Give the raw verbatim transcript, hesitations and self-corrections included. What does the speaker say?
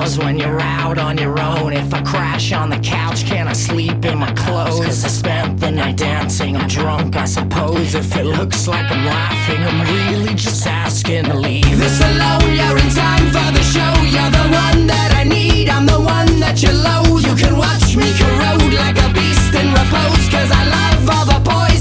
pause when you're out on your own. If I crash on the couch, can I sleep in my clothes? Cause I spent the night dancing, I'm drunk I suppose. If it looks like I'm laughing, I'm really just asking to leave. This alone, you're in time for the show. You're the one that I need, I'm the one that you loathe. You can watch me corrode like a beast in repose, cause I love all the boys